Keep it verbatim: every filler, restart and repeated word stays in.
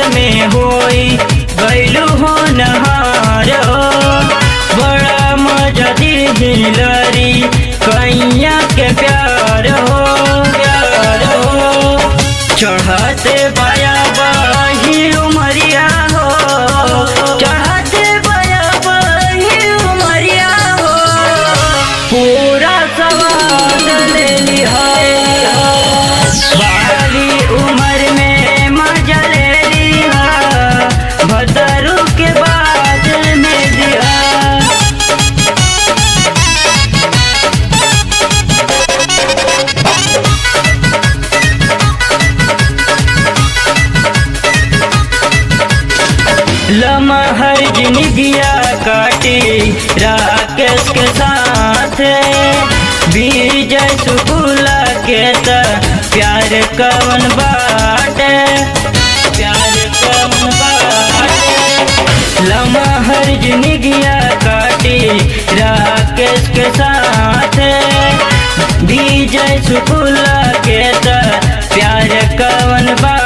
में होई गैलू हो नहार हो। बड़ा मजा दिलरी कैया के प्यार हो प्यार हो। चढ़ते बाया बाही उमरिया हो चढ़ते बाया बाही उमरिया हो। पूरा सवाद ले लिया बारी उम्र में मजा ले लिया भदरू के बाद में दिया। लमहर जिंदगिया काटी राकेश के साथ विजय सुकुला के त प्यार कवन बाटे प्यार कवन बाटे। लमहर जिंदगिया काटी राकेश के साथ विजय सुकुला के त प्यार कवन बाटे।